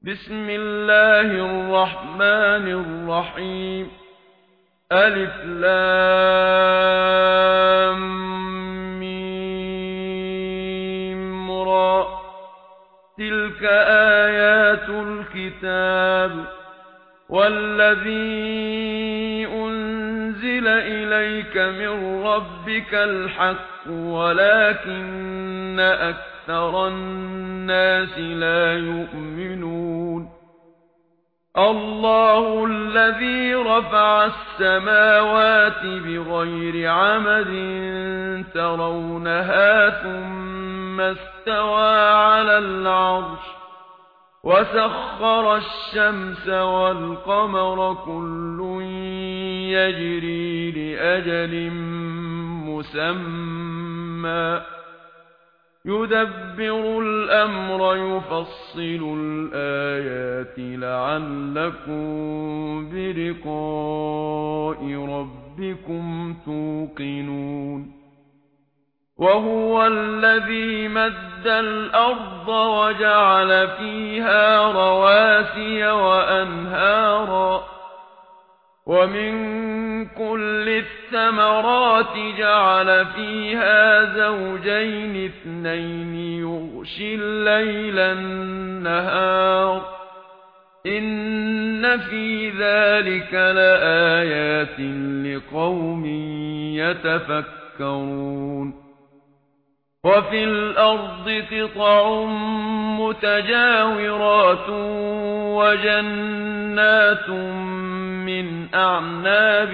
بسم الله الرحمن الرحيم. ألف لام ميم را. تلك آيات الكتاب والذي أنزل إليك من ربك الحق ولكن أكثر الناس لا يؤمنون. الله الذي رفع السماوات بغير عمد ترونها ثم استوى على العرش وسخر الشمس والقمر كل يجري لأجل مسمى يدبر الأمر يفصل الآيات لعلكم بلقاء ربكم توقنون. وهو الذي مد الأرض وجعل فيها رواسي وأنهارا ومن كل الثمرات جعل فيها زوجين اثنين يغشي الليل النهار إن في ذلك لآيات لقوم يتفكرون. وفي الأرض قطع متجاورات وجنات من أعناب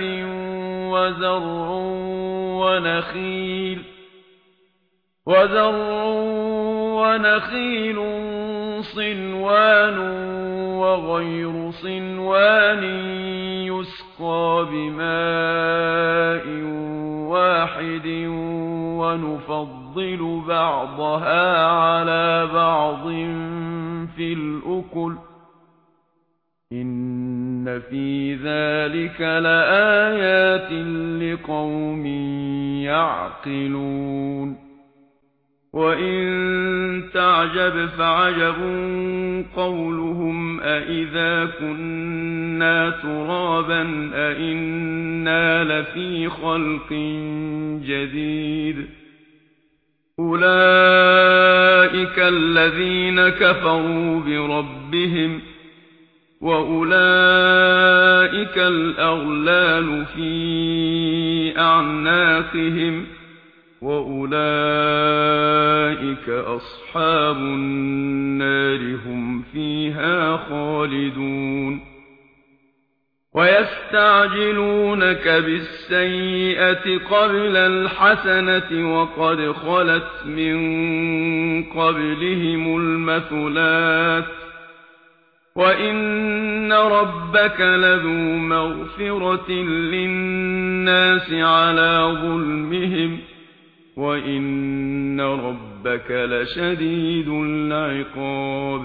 وزرع ونخيل صنوان وغير صنوان يسقى بماء واحد ونفضل بعضها على بعض في الأكل إن في ذلك لآيات لقوم يعقلون. وإن تعجب فعجب قولهم أإذا كنا ترابا أإنا لفي خلق جديد أولئك الذين كفروا بربهم وأولئك الأغلال في أعناقهم وأولئك أصحاب النار هم فيها خالدون. ويستعجلونك بالسيئة قبل الحسنة وقد خلت من قبلهم المثلات وإن ربك لذو مغفرة للناس على ظلمهم وإن ربك لشديد العقاب.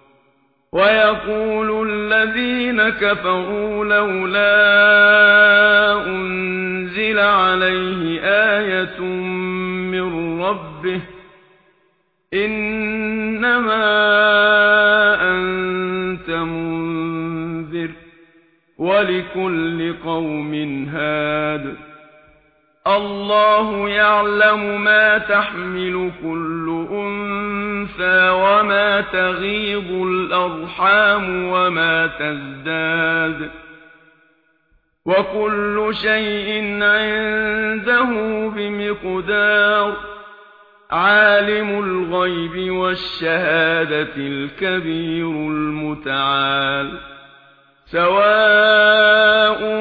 ويقول الذين كفروا لولا أنزل عليه آية من ربه إنما أنت منذر ولكل قوم هاد الله يعلم ما تحمل كل أنثى وما تغيض الأرحام وما تزداد وكل شيء عنده بمقدار. عالم الغيب والشهادة الكبير المتعال. سواء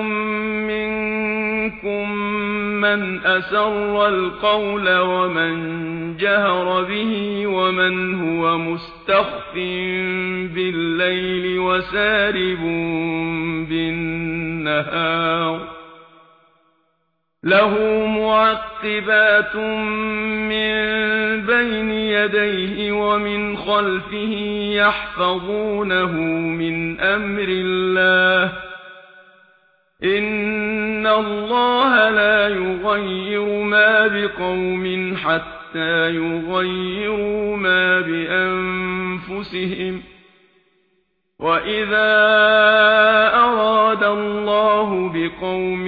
منكم من أسر القول ومن جهر به ومن هو مستخف بالليل وسارب بالنهار له معقبات من بين يديه ومن خلفه يحفظونه من أمر الله إن الله لا يغير ما بقوم حتى يغيروا ما بأنفسهم وَإِذَا أَرَادَ اللَّهُ بِقَوْمٍ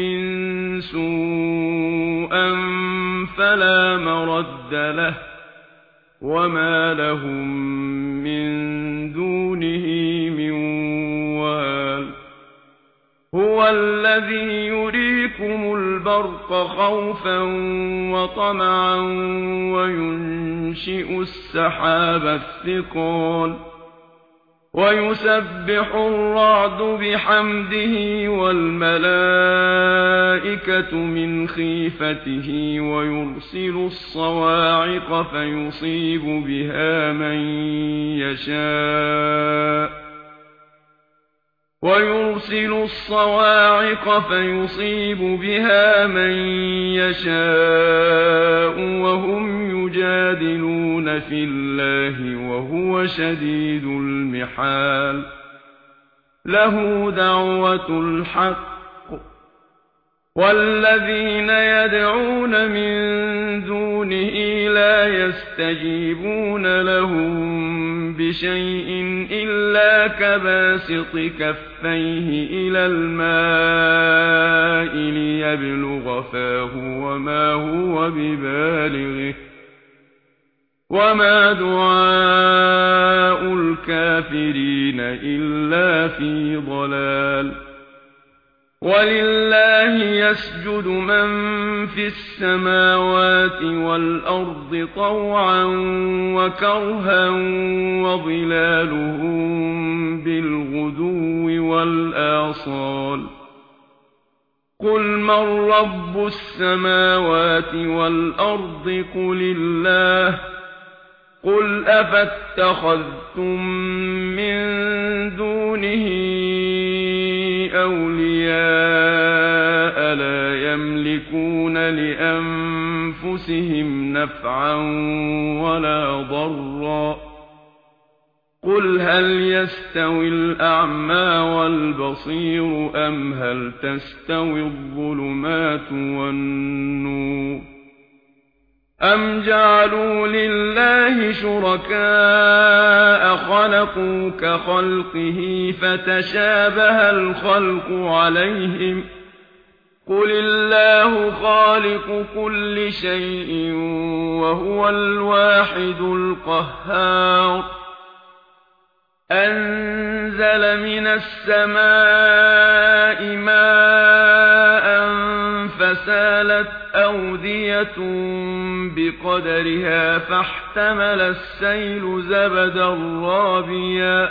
سُوءًا فَلَا مَرَدَّ لَهُ وَمَا لَهُم مِّن دُونِهِ مِن وَالٍ هُوَ الَّذِي يُرِيكُمُ الْبَرْقَ خَوْفًا وَطَمَعًا وَيُنشِئُ السَّحَابَ الثِّقَالَ وَيُسَبِّحُ الرَّعْدُ بِحَمْدِهِ وَالْمَلَائِكَةُ مِنْ خِيفَتِهِ وَيُرْسِلُ الصَّوَاعِقَ فَيُصِيبُ بِهَا مَن يَشَاءُ وَهُمْ يُجَادِلُونَ فِي اللَّهِ وَهُوَ شَدِيدُ الْمِحَالِ لَهُ دَعْوَةُ الْحَقِّ وَالَّذِينَ يَدْعُونَ مِن دُونِهِ لَا يَسْتَجِيبُونَ لَهُم بِشَيْءٍ إِلَّا كَبَاسِطِ كَفَّيْهِ إِلَى الْمَاءِ لِيَبْلُغَ فَاهُ وَمَا هُوَ بِبَالِغِهِ وَمَا دُعَاءُ الْكَافِرِينَ إِلَّا فِي ضَلَالٍ وَلِلَّهِ يَسْجُدُ مَن فِي السَّمَاوَاتِ وَالْأَرْضِ طَوْعًا وَكَرْهًا وَظِلَالُهُم بِالْغُدُوِّ وَالْآصَالِ قُلْ مَن رَّبُّ السَّمَاوَاتِ وَالْأَرْضِ قُلِ اللَّهُ قُلْ أَفَاتَّخَذْتُم مِّن دُونِهِ أَوْلِيَاءَ لَا يَمْلِكُونَ لِأَنفُسِهِمْ نَفْعًا وَلَا ضَرًّا قُلْ هَلْ يَسْتَوِي الْأَعْمَى وَالْبَصِيرُ أَمْ هَلْ تَسْتَوِي الظُّلُمَاتُ وَالنُّورُ أَمْ جَعَلُوا لِلَّهِ شُرَكَاءَ خَلَقُوا كَخَلْقِهِ فَتَشَابَهَ الْخَلْقُ عَلَيْهِمْ قُلِ اللَّهُ خَالِقُ كُلِّ شَيْءٍ وَهُوَ الْوَاحِدُ الْقَهَّارُ أَنزَلَ مِنَ السَّمَاءِ مَاءً فَسَالَتْ أَوْدِيَةٌ بِقَدَرِهَا فَاحْتَمَلَ السَّيْلُ زَبَدًا رَّابِيًا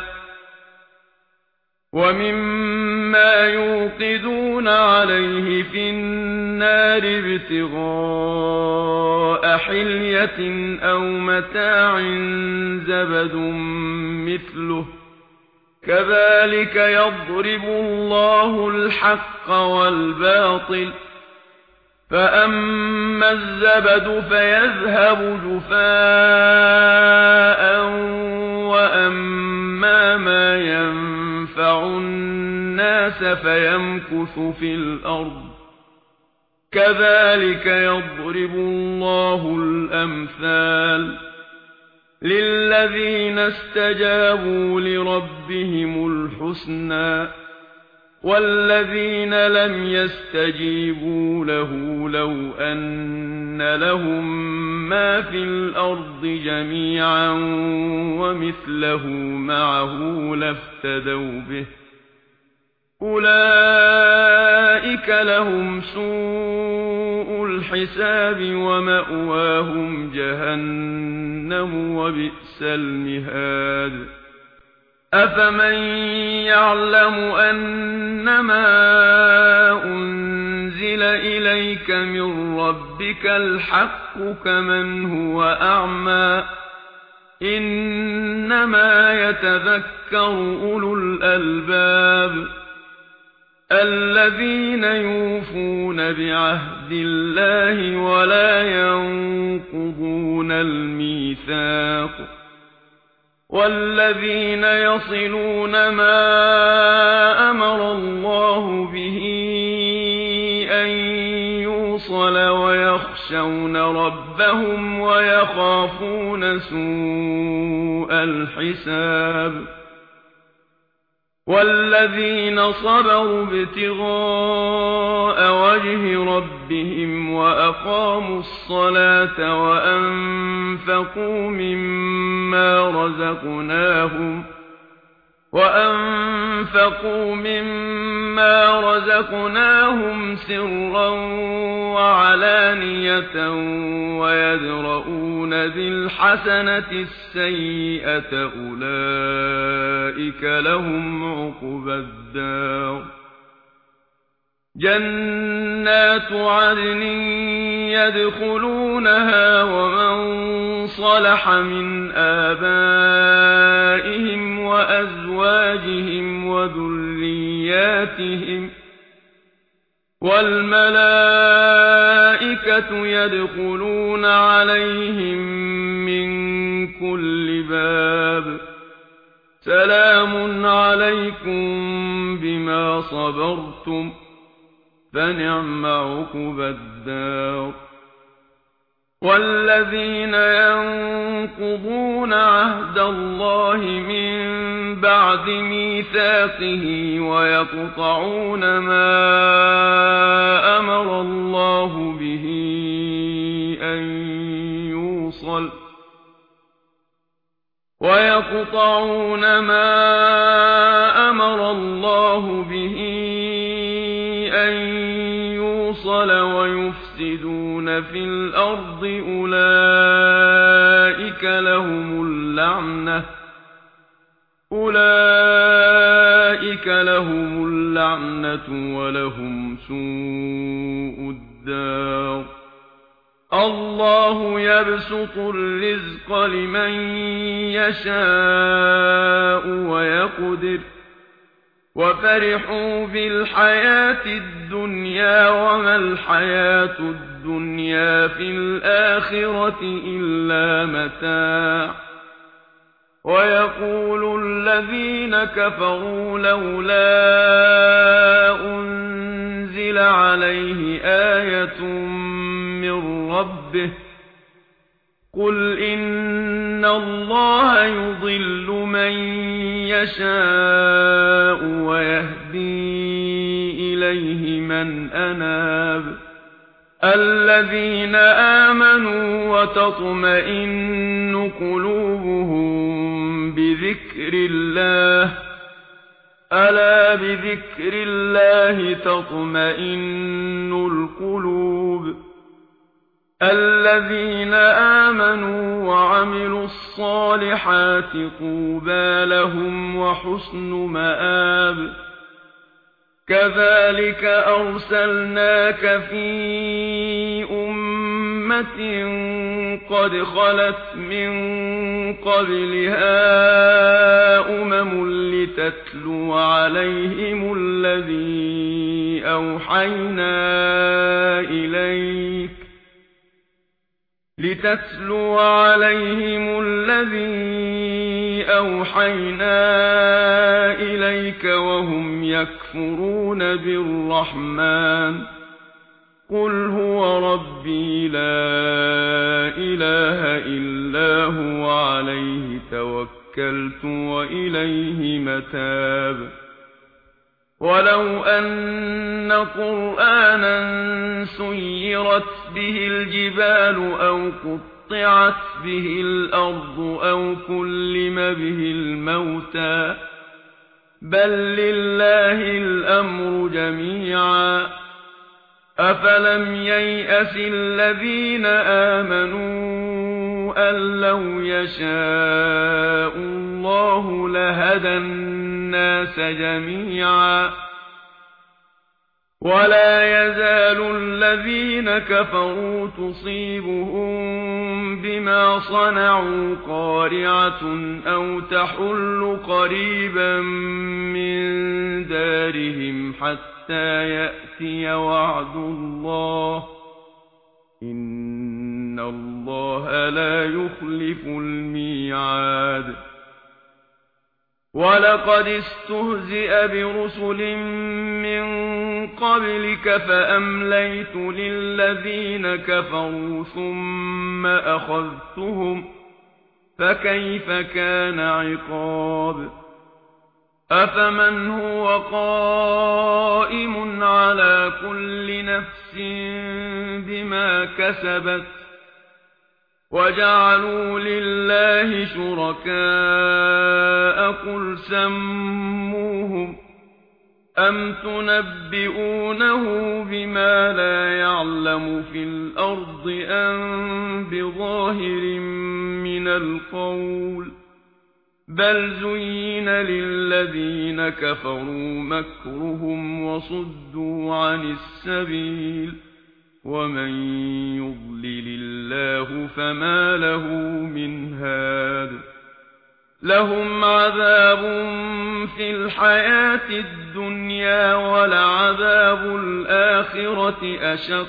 وَمِمَّا يُوقِدُونَ عَلَيْهِ فِي النَّارِ ابْتِغَاءَ حِلْيَةٍ أَوْ مَتَاعٍ زَبَدٌ مِّثْلُهُ كَذَلِكَ يَضْرِبُ اللَّهُ الْحَقَّ وَالْبَاطِلَ فَأَمَّا الزَّبَدُ فَيَذْهَبُ جُفَاءً وَأَمَّا مَا يَنفَعُ النَّاسَ فَيَمْكُثُ فِي الْأَرْضِ كَذَلِكَ يَضْرِبُ اللَّهُ الْأَمْثَالَ لِلَّذِينَ اسْتَجَابُوا لِرَبِّهِمُ الْحُسْنَى وَالَّذِينَ لَمْ يَسْتَجِيبُوا لَهُ لَوْ أَنَّ لَهُم مَّا فِي الْأَرْضِ جَمِيعًا وَمِثْلَهُ مَعَهُ لَافْتَدَوْا بِهِ أُولَئِكَ لَهُمْ سُوءُ الْحِسَابِ وَمَأْوَاهُمْ جَهَنَّمُ وَبِئْسَ الْمِهَادُ أَفَمَن يَعْلَمُ أَنَّمَا أُنزِلَ إِلَيْكَ مِن رَّبِّكَ الْحَقُّ كَمَنْ هُوَ أَعْمَىٰ إِنَّمَا يَتَذَكَّرُ أُولُو الْأَلْبَابِ الَّذِينَ يُوفُونَ بِعَهْدِ اللَّهِ وَلَا يَنقُضُونَ الْمِيثَاقَ وَالَّذِينَ يَصِلُونَ مَا أَمَرَ اللَّهُ بِهِ أَن يُوصَلَ وَيَخْشَوْنَ رَبَّهُمْ وَيَخَافُونَ سُوءَ الْحِسَابِ والذين صبروا ابتغاء وجه ربهم وأقاموا الصلاة وأنفقوا مما رزقناهم سرا وعلانية ويدرؤون بالحسنة السيئة أولئك لهم عقبى الدار جنات عدن يدخلونها ومن صلح من آبائهم وأزواجهم وذرياتهم والملائكة يدخلون عليهم من كل باب سلام عليكم بما صبرتم فنعم عقبى الدار والذين ينقضون عهد الله من بعد ميثاقه ويقطعون ما أمر الله به أن يوصل ويفسدون في الأرض أولئك لهم اللعنة ولهم سوء الدار الله يبسط الرزق لمن يشاء ويقدر وفرحوا بالحياة الدنيا وما الحياة الدنيا في الآخرة إلا متاع ويقول الذين كفروا لولا أنزل عليه آية من ربه قل إن الله يضل من يشاء ويهدي إليه من أناب الذين آمنوا وتطمئن قلوبهم بذكر الله ألا بذكر الله تطمئن القلوب الذين آمنوا وعملوا الصالحات طوبى لهم وحسن مآب كذلك أرسلناك في أمة قد خلت من قبلها لتتلو عليهم الذي أوحينا إليك وهم يكفرون بالرحمن قل هو ربي لا إله إلا هو عليه توكلت وإليه متاب ولو أن قرآنا سيرت به الجبال أو قطعت به الأرض أو كلم به الموتى بل لله الأمر جميعا أفلم ييأس الذين آمنوا أن لو يشاء الله لهدى الناس جميعا ولا يزال الذين كفروا تصيبهم بما صنعوا قارعة أو تحل قريبا من دارهم حتى يأتي وعد الله إن الله لا يخلف الميعاد ولقد استهزئ برسل من قبلك فأمليت للذين كفروا ثم أخذتهم فكيف كان عقاب أفمن هو قائم على كل نفس بما كسبت وجعلوا لله شركاء قل سموهم أم تنبئونه بما لا يعلم في الأرض أم بظاهر من القول بل زين للذين كفروا مكرهم وصدوا عن السبيل ومن يضلل الله فما له من هاد لهم عذاب في الحياة الدنيا ولعذاب الآخرة أشق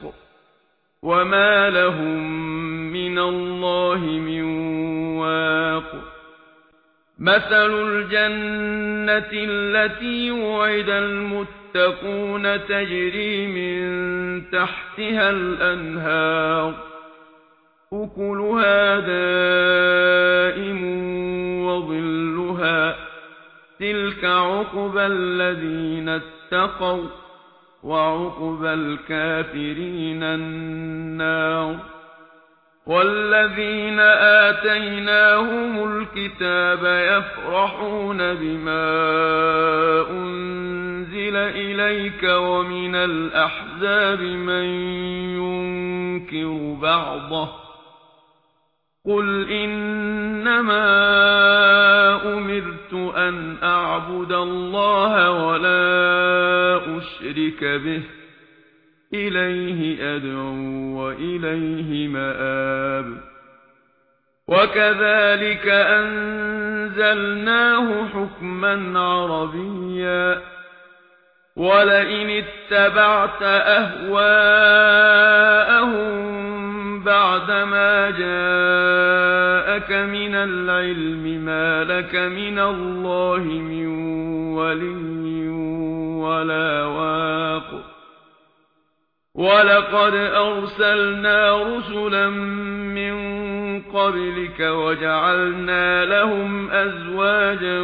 وما لهم من الله من واق مثل الجنة التي وعد المتقون تجري من تحتها الأنهار أكلها دائم وظلها تلك عقبى الذين اتقوا وعقبى الكافرين النار والذين آتيناهم الكتاب يفرحون بما أنزل إليك ومن الأحزاب من ينكر بعضه قل إنما أمرت أن أعبد الله ولا أشرك به إليه أدعو وإليه مآب وكذلك أنزلناه حكما عربيا ولئن اتبعت أهواءهم بعدما جاءك من العلم ما لك من الله من ولي ولا واق ولقد أرسلنا رسلا من قبلك وجعلنا لهم أزواجا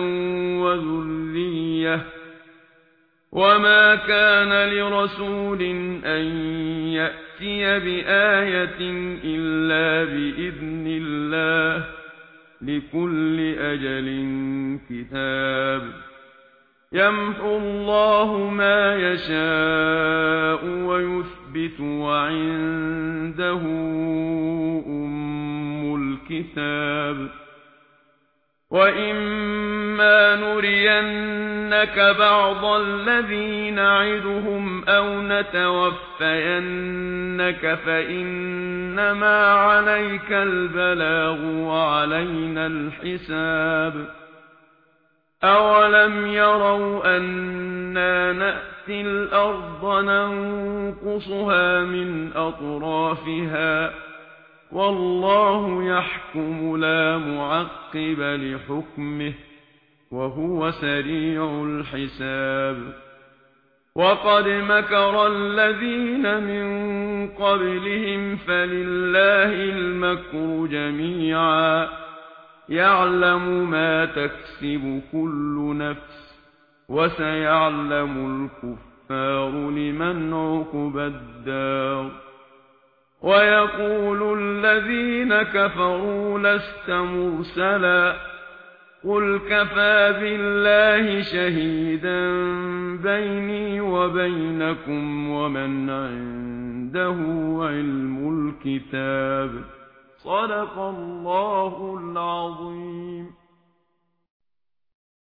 وذرية وما كان لرسول أن يأتي بآية إلا بإذن الله لكل أجل كتاب يمحو الله ما يشاء ويثبت وعنده أم الكتاب وإما نرينك بعض الذي نعدهم أو نتوفينك فإنما عليك البلاغ وعلينا الحساب أولم يروا أنا نأتي الأرض ننقصها من أطرافها والله يحكم لا معقب لحكمه وهو سريع الحساب وقد مكر الذين من قبلهم فلله المكر جميعا يعلم ما تكسب كل نفس وسيعلم الكفار لمن عقبى الدار ويقول الذين كفروا لست مرسلا قل كفى بالله شهيدا بيني وبينكم ومن عنده علم الكتاب صدق الله العظيم.